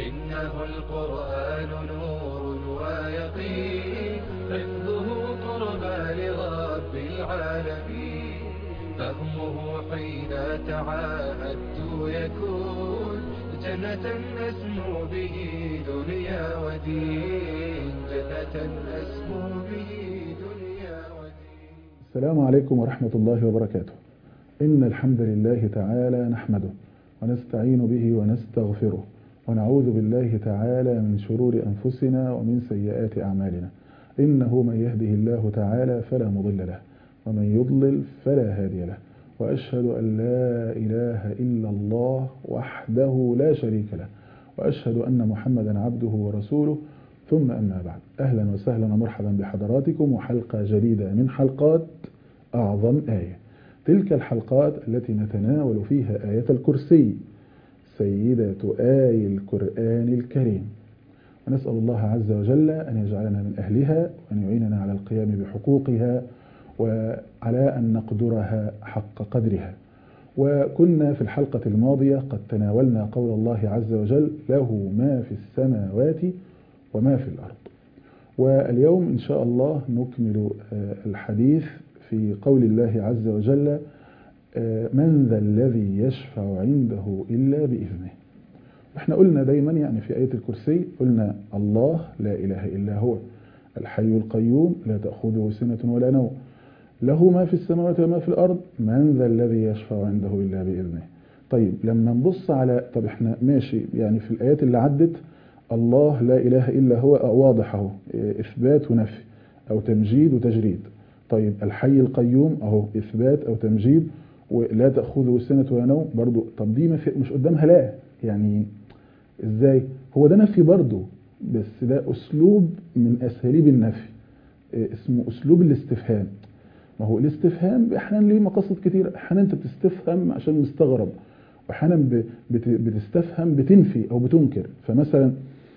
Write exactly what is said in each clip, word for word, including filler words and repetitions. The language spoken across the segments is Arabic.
إنه القرآن نور ويقين، حفظه قربى لرب العالمين، فهمه حين تعاهدت يكون جنة أسمو به دنيا ودين، جنة أسمو به دنيا ودين. السلام عليكم ورحمة الله وبركاته. إن الحمد لله تعالى نحمده ونستعين به ونستغفره ونعوذ بالله تعالى من شرور أنفسنا ومن سيئات أعمالنا. إنه من يهده الله تعالى فلا مضل له ومن يضلل فلا هادي له، وأشهد أن لا إله إلا الله وحده لا شريك له، وأشهد أن محمدا عبده ورسوله، ثم أما بعد. أهلا وسهلا ومرحبا بحضراتكم وحلقة جديدة من حلقات أعظم آية، تلك الحلقات التي نتناول فيها آية الكرسي، سيدة آي القرآن الكريم، ونسأل الله عز وجل أن يجعلنا من أهلها وأن يعيننا على القيام بحقوقها وعلى أن نقدرها حق قدرها. وكنا في الحلقة الماضية قد تناولنا قول الله عز وجل: له ما في السماوات وما في الأرض. واليوم إن شاء الله نكمل الحديث في قول الله عز وجل: من ذا الذي يشفع عنده إلا بإذنه. احنا قلنا دايما يعني في آية الكرسي قلنا الله لا إله إلا هو الحي القيوم لا تأخذه سنة ولا نوم، له ما في السماوات وما في الأرض، من ذا الذي يشفع عنده إلا بإذنه. طيب لما نبص على طب احنا ماشي يعني في الآيات اللي عدت الله لا إله إلا هو واضح اهو، إثبات ونفي أو تمجيد وتجريد. طيب الحي القيوم اهو إثبات أو تمجيد، ولا تأخذه سنة ولا نوم برضو. طب دي مش قدامها لا، يعني ازاي؟ هو ده نفي برضو، بس ده أسلوب من أساليب النفي، اسمه أسلوب الاستفهام. ما هو الاستفهام احيانا ليه مقاصد كتير، احيانا انت بتستفهم عشان مستغرب، واحيانا بتستفهم بتنفي او بتنكر. فمثلا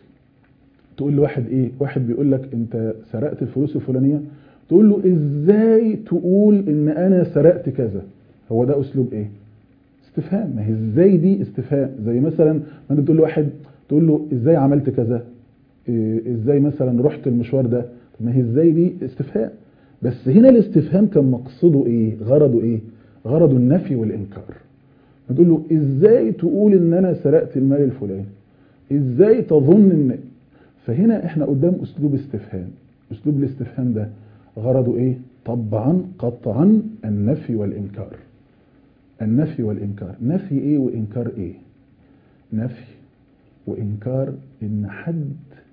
تقول لواحد ايه، واحد بيقول لك انت سرقت الفلوس الفلانيه، تقول له ازاي تقول ان انا سرقت كذا؟ هو ده اسلوب ايه؟ استفهام. ما هي ازاي دي استفهام. زي مثلا ما انت بتقول لواحد تقول له ازاي عملت كذا، إيه ازاي مثلا رحت المشوار ده، ما هي ازاي دي استفهام. بس هنا الاستفهام كان مقصده ايه، غرضه ايه؟ غرضه النفي والانكار. بتقول له ازاي تقول ان انا سرقت المال الفلاني، ازاي تظن ان. فهنا احنا قدام اسلوب استفهام. اسلوب الاستفهام ده غرضه ايه؟ طبعا قطعا النفي والانكار. النفي والانكار. نفي ايه وانكار ايه؟ نفي وانكار ان حد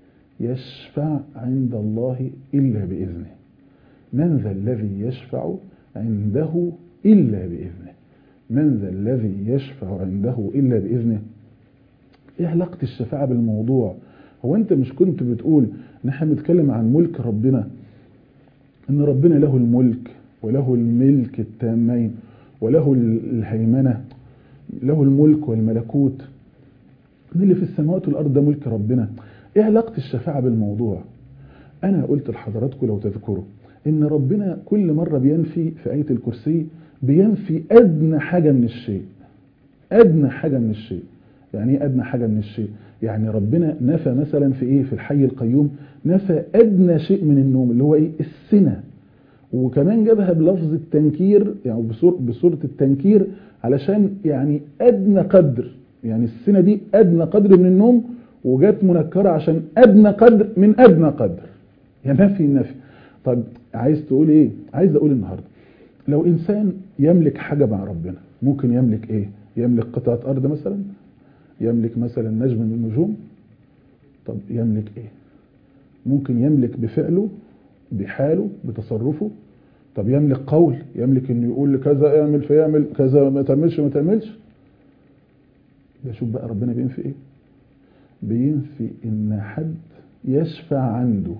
يشفع عند الله الا باذنه. من ذا الذي يشفع عنده الا باذنه. من ذا الذي يشفع عنده الا باذنه. ايه علاقه الشفاعه بالموضوع؟ هو انت مش كنت بتقول ان احنا بنتكلم عن ملك ربنا، ان ربنا له الملك وله الملك التامين وله الهيمنه، له الملك والملكوت، ان اللي في السماوات والارض ده ملك ربنا. ايه علاقه الشفاعه بالموضوع؟ انا قلت لحضراتكم لو تذكروا ان ربنا كل مره بينفي في آية الكرسي بينفي ادنى حاجه من الشيء. ادنى حاجه من الشيء. يعني ايه ادنى حاجه من الشيء؟ يعني ربنا نفى مثلا في ايه، في الحي القيوم، نفى ادنى شيء من النوم اللي هو ايه، السنه. وكمان جابها بلفظ التنكير، يعني بصوره التنكير، علشان يعني ادنى قدر، يعني السنه دي ادنى قدر من النوم، وجات منكره عشان ادنى قدر من ادنى قدر. يعني نفي النفي. طب عايز تقول ايه؟ عايز اقول النهارده لو انسان يملك حاجه مع ربنا، ممكن يملك ايه؟ يملك قطعه ارض مثلا، يملك مثلا نجم من النجوم. طب يملك ايه؟ ممكن يملك بفعله، بحاله، بتصرفه. طب يملك قول، يملك انه يقول لكذا اعمل فيعمل كذا، ما تعملش ما تعملش. ده شوف بقى ربنا بينفي ايه؟ بينفي ان حد يشفع عنده.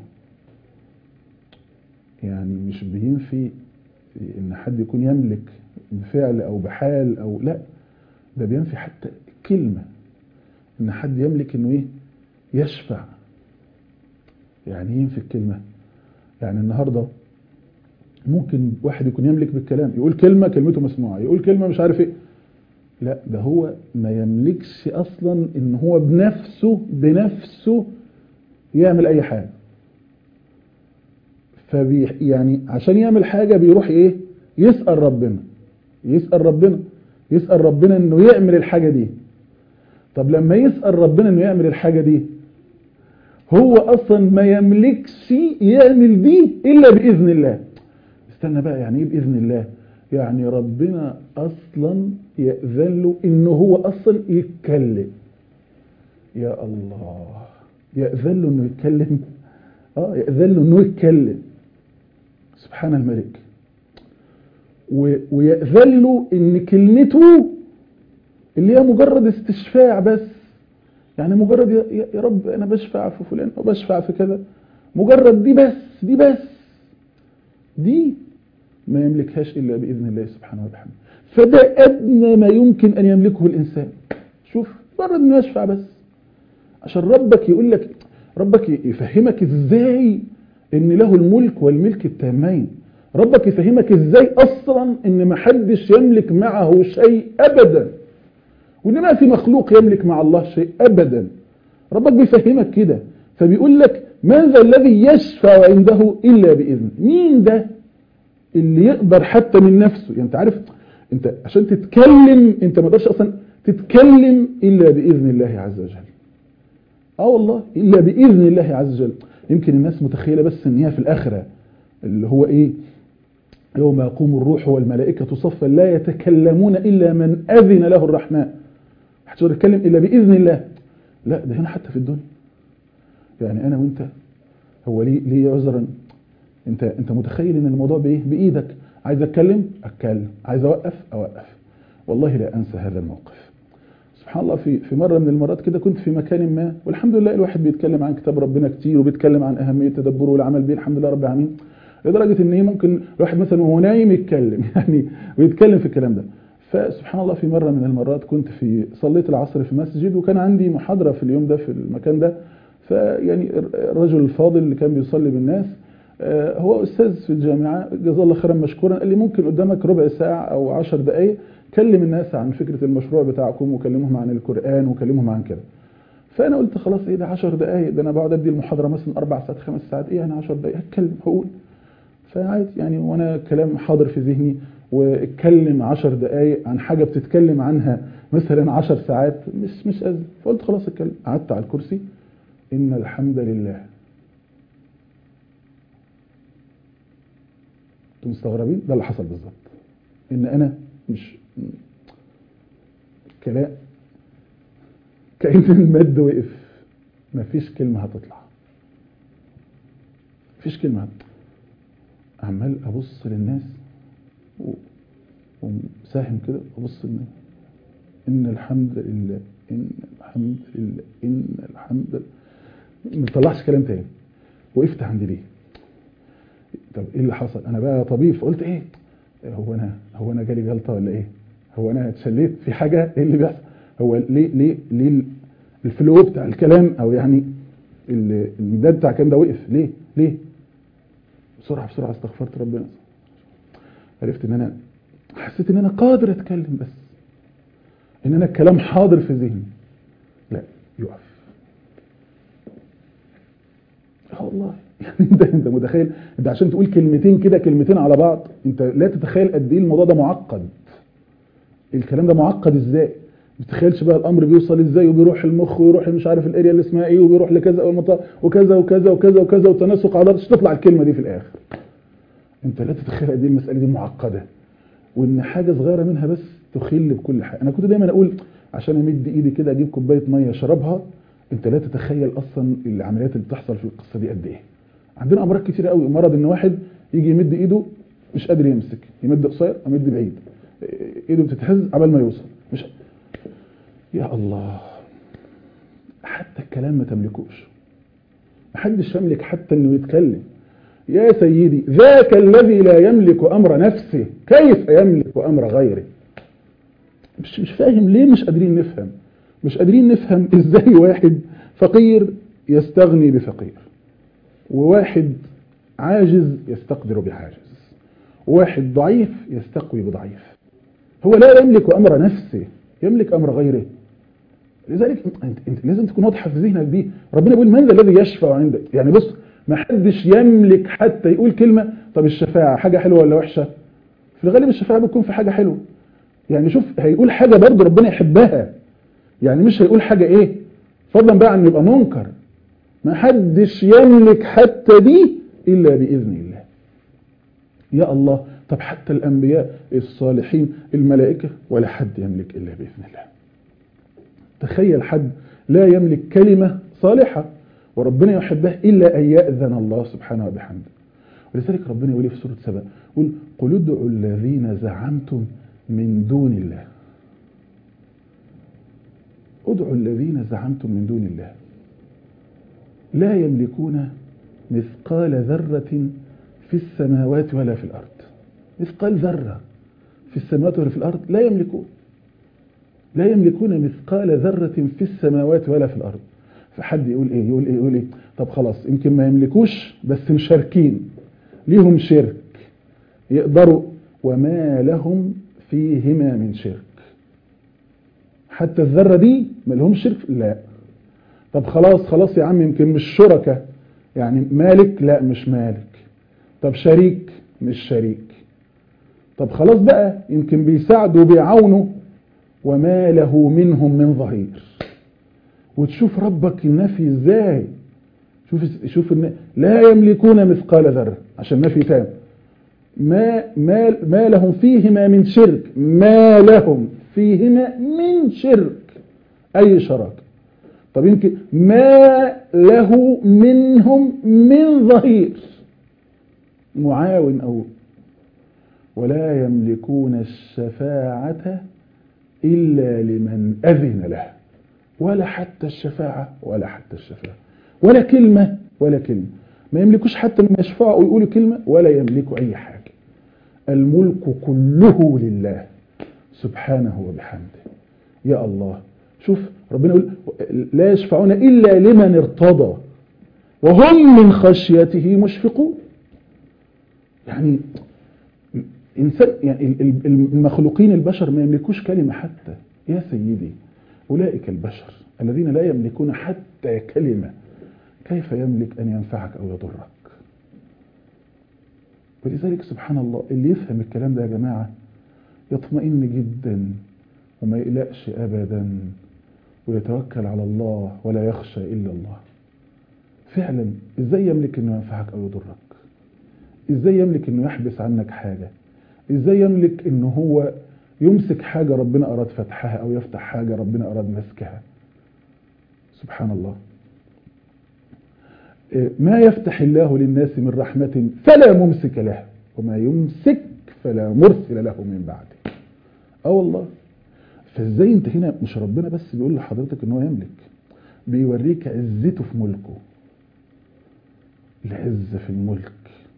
يعني مش بينفي ان حد يكون يملك بفعل او بحال او لا، ده بينفي حتى كلمة ان حد يملك انه ايه، يشفع. يعني ينفي الكلمة. يعني النهاردة ممكن واحد يكون يملك بالكلام، يقول كلمة كلمته مسموعة، يقول كلمة مش عارف ايه، لا ده هو ما يملكش اصلا ان هو بنفسه بنفسه يعمل اي حاجة. فبي يعني عشان يعمل حاجة بيروح ايه؟ يسأل ربنا يسأل ربنا يسأل ربنا انه يعمل الحاجة دي. طب لما يسأل ربنا انه يعمل الحاجة دي، هو اصلا ما يملكش يعمل دي الا باذن الله. استنى بقى، يعني ايه باذن الله؟ يعني ربنا اصلا يأذن له انه هو اصلا يتكلم. يا الله، يأذن له انه يتكلم. اه يأذن له انه يتكلم، سبحان الملك. ويأذن له ان كلمته اللي هي مجرد استشفاع بس، يعني مجرد يا, يا رب انا بشفع في فلان او بشفع في كذا، مجرد دي بس دي بس دي ما يملكهاش الا باذن الله سبحانه وتعالى. فده ادنى ما يمكن ان يملكه الانسان. شوف، مجرد انه يشفع بس، عشان ربك يقول لك، ربك يفهمك ازاي ان له الملك والملك التامين. ربك يفهمك ازاي اصلا ان ما حدش يملك معه شيء ابدا، وان ما في مخلوق يملك مع الله شيء ابدا. ربك بيفهمك كده، فبيقول لك من ذا الذي يشفع عنده الا باذنه. مين ده اللي يقدر حتى من نفسه؟ يعني انت عارف، انت عشان تتكلم انت ما تقدرش اصلا تتكلم الا باذن الله عز وجل. اه والله، الا باذن الله عز وجل. يمكن الناس متخيله بس ان هي في الاخره اللي هو ايه، يوم يقوم الروح والملائكه صفا لا يتكلمون الا من اذن له الرحمن. محدش يقدر يتكلم الا باذن الله. لا، ده هنا حتى في الدنيا. يعني انا وانت، هو ليه ليه عذرا؟ انت انت متخيل ان الموضوع بايه؟ بايدك. عايز اتكلم اتكلم، عايز اوقف اوقف. والله لا انسى هذا الموقف. سبحان الله، في في مره من المرات كده كنت في مكان ما، والحمد لله الواحد بيتكلم عن كتاب ربنا كتير، وبيتكلم عن اهميه تدبره والعمل به، الحمد لله رب العالمين، لدرجه ان هي ممكن الواحد مثلا وهو نايم يتكلم يعني ويتكلم في الكلام ده. فسبحان الله، في مره من المرات كنت في صليت العصر في مسجد، وكان عندي محاضره في اليوم ده في المكان ده. فيعني الرجل الفاضل اللي كان بيصلي بالناس هو أستاذ في الجامعة، جزاه الله خيرا مشكورا، قال لي ممكن قدامك ربع ساعة أو عشر دقايق كلم الناس عن فكرة المشروع بتاعكم، وكلمهم عن القرآن، وكلمهم عن كده. فأنا قلت خلاص، إيه ده عشر دقايق؟ ده أنا بقعد أدي المحاضرة مثلا أربع ساعات خمس ساعات، إيه يعني عشر دقايق هتكلم هقول. فعادي يعني، وأنا كلام حاضر في ذهني، واتكلم عشر دقايق عن حاجة بتتكلم عنها مثلا عشر ساعات، مش مش أزل. فقلت خلاص اتكلم. قعدت على الكرسي، إن الحمد لله. انتوا مستغربين؟ ده اللي حصل بالظبط. ان انا مش كلام، كأن المد وقف، مفيش كلمة هتطلع، مفيش كلمة هتطلع. عمال ابص للناس ومساهم كده، ابص للناس، ان الحمد لله ان الحمد لله ان الحمد لله، ما طلعش كلام تاني. وقفت عند دي. طب ايه اللي حصل؟ انا بقى طبيب، فقلت ايه هو انا هو انا جالي جلطه ولا ايه؟ هو انا اتشليت في حاجه؟ ايه اللي بيحصل؟ هو ليه ليه ليه الفلو بتاع الكلام، او يعني المداد بتاع الكلام ده وقف ليه؟ ليه؟ بسرعه بسرعه استغفرت ربنا. عرفت ان انا حسيت ان انا قادر اتكلم، بس ان انا الكلام حاضر في ذهني. لا، يقف. اه والله يعني انت انت متخيل؟ انت عشان تقول كلمتين كده، كلمتين على بعض، انت لا تتخيل قد ايه الموضوع ده معقد. الكلام ده معقد ازاي؟ ما تتخيلش بقى الامر بيوصل ازاي، وبيروح المخ، ويروح مش عارف الاريا اللي اسمها ايه، وبيروح لكذا وكذا وكذا وكذا وكذا، وتناسق عضلات عشان تطلع الكلمه دي في الاخر. انت لا تتخيل قد ايه المساله دي معقده، وان حاجه صغيره منها بس تخل بكل حاجه. انا كنت دايما اقول عشان امد ايدي كده اجيب كوبايه ميه اشربها، انت لا تتخيل اصلا العمليات اللي بتحصل في القصه دي قد ايه. عندنا امراض كتير قوي، مرض ان واحد يجي يمد ايده مش قادر يمسك، يمد قصير يمد بعيد، ايده بتتهز قبل ما يوصل، مش يا الله. حتى الكلام ما تملكوش، محدش يملك حتى انه يتكلم. يا سيدي، ذاك الذي لا يملك امر نفسه كيف يملك امر غيره؟ مش مش فاهم ليه مش قادرين نفهم. مش قادرين نفهم ازاي واحد فقير يستغني بفقير، وواحد عاجز يستقدر بعاجز، وواحد ضعيف يستقوي بضعيف. هو لا يملك امر نفسه، يملك أمر غيره. لذلك انت, انت لازم تكون واضحة في ذهنك دي. ربنا يقول من ذا الذي يشفع عندك، يعني بص ما حدش يملك حتى يقول كلمة. طب الشفاعة حاجة حلوة ولا وحشة؟ في الغالب الشفاعة بتكون في حاجة حلوة. يعني شوف هيقول حاجة برضه ربنا يحبها، يعني مش هيقول حاجة ايه فضلا بقى عن يبقى منكر. ما حدش يملك حتى دي إلا بإذن الله. يا الله، طب حتى الأنبياء الصالحين الملائكة ولا حد يملك إلا بإذن الله. تخيل حد لا يملك كلمة صالحة وربنا يحبها إلا أن يأذن الله سبحانه وبحمده. ولذلك ربنا يقول في سورة سبأ قل قل ادعوا الذين زعمتم من دون الله. ادعوا الذين زعمتم من دون الله لا يملكون مثقال ذرة في السماوات ولا في الأرض. مثقال ذرة في السماوات ولا في الأرض لا يملكون. لا يملكون مثقال ذرة في السماوات ولا في الأرض. فحد يقول إيه يقول إيه يقول إيه طب خلاص يمكن ما يملكوش بس مشاركين، ليهم شرك يقدروا، وما لهم فيهما من شرك. حتى الذرة دي ما لهم شرك، لا. طب خلاص خلاص يا عم يمكن مش شركة، يعني مالك، لا مش مالك. طب شريك، مش شريك. طب خلاص بقى يمكن بيساعدوا وبيعاونوا، وما له منهم من ظهير. وتشوف ربك النفي ازاي. شوف شوف لا يملكون مثقال ذرة عشان نفي تام. ما ما ما لهم فيهما من شرك، ما لهم فيهما من شرك اي شراك. طب يمكن ما له منهم من ظهير معاون أو. ولا يملكون الشفاعة إلا لمن أذن له. ولا حتى الشفاعة ولا حتى الشفاعة ولا كلمة ولا كلمة. ما يملكوش حتى من يشفعوا ويقولوا كلمة، ولا يملكوا أي حاجة. الملك كله لله سبحانه وبحمده. يا الله، شوف ربنا يقول لا يشفعون إلا لمن ارتضى وهم من خشيته مشفقون. يعني إنسان، يعني المخلوقين البشر ما يملكوش كلمة حتى. يا سيدي أولئك البشر الذين لا يملكون حتى كلمة، كيف يملك أن ينفعك أو يضرك؟ ولذلك سبحان الله اللي يفهم الكلام ده يا جماعة يطمئن جدا وما يقلقش أبدا ويتوكل على الله ولا يخشى إلا الله. فعلا إزاي يملك أنه ينفعك أو يضرك؟ إزاي يملك أنه يحبس عنك حاجة؟ إزاي يملك أنه هو يمسك حاجة ربنا أراد فتحها أو يفتح حاجة ربنا أراد مسكها؟ سبحان الله. ما يفتح الله للناس من رحمة فلا ممسك له وما يمسك فلا مرسل له من بعده. اه والله. فازاي انت هنا مش ربنا بس بيقول لحضرتك ان هو يملك، بيوريك عزته في ملكه، العزة في الملك،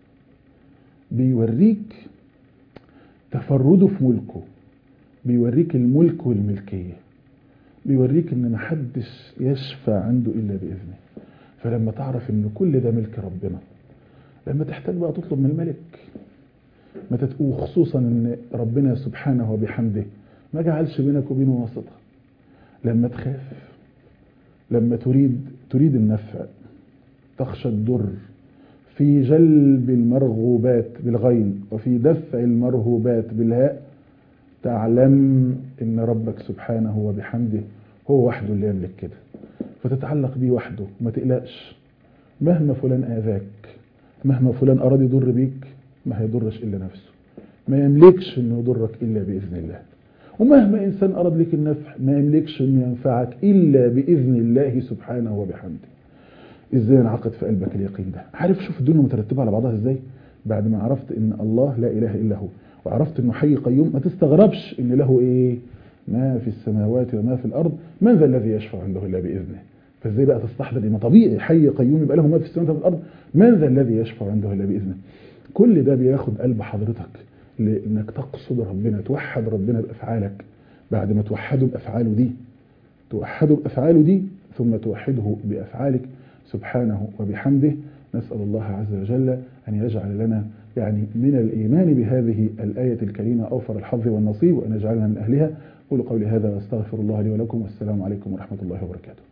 بيوريك تفرده في ملكه، بيوريك الملك والملكية، بيوريك ان محدش يشفع عنده الا باذنه. فلما تعرف ان كل ده ملك ربنا، لما تحتاج بقى تطلب من الملك، ما تتقو، خصوصا ان ربنا سبحانه وبحمده ما جعلش بينك وبينه واسطة. لما تخاف، لما تريد تريد النفع، تخشى الضر، في جلب المرغوبات بالغين وفي دفع المرهوبات بالهاء، تعلم ان ربك سبحانه وبحمده هو وحده اللي يملك كده. فتتعلق بيه وحده وما تقلقش. مهما فلان آذاك، مهما فلان أراد يضر بيك، ما هيضرش إلا نفسه، ما يملكش انه يضرك إلا بإذن الله. ومهما إنسان أراد لك النفع ما يملكش انه ينفعك إلا بإذن الله سبحانه وبحمده. إزاي انعقد في قلبك اليقين ده؟ عارف شوف الدنيا مترتبة على بعضها إزاي؟ بعد ما عرفت إن الله لا إله إلا هو وعرفت إنه حي قيوم، ما تستغربش إن له إيه؟ ما في السماوات وما في الأرض، من ذا الذي يشفع عنده إلا بإذنه. فإزاي بقى تستحضر إن طبيعي حي قيوم يبقى له ما في السماوات وما في الأرض، من ذا الذي يشفع عنده إلا بإذنه. كل ده بياخد قلب حضرتك لأنك تقصد ربنا، توحد ربنا بأفعالك. بعد ما توحده بأفعاله دي، توحده بأفعاله دي ثم توحده بأفعالك سبحانه وبحمده. نسأل الله عز وجل أن يجعل لنا يعني من الإيمان بهذه الآية الكريمة أوفر الحظ والنصيب، وأن يجعلنا من أهلها، أقول قولي هذا وأستغفر الله لي ولكم، والسلام عليكم ورحمة الله وبركاته.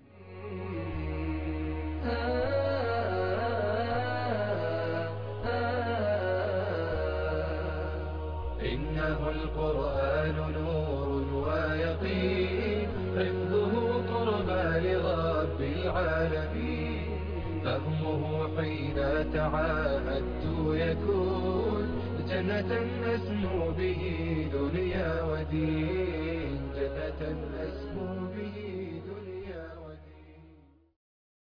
إنه القرآن نور ويقين، حفظه قربى لرب العالمين، فهمه حين تعاهدت يكون جنة أسمو به دنيا ودين، جنة أسمو به دنيا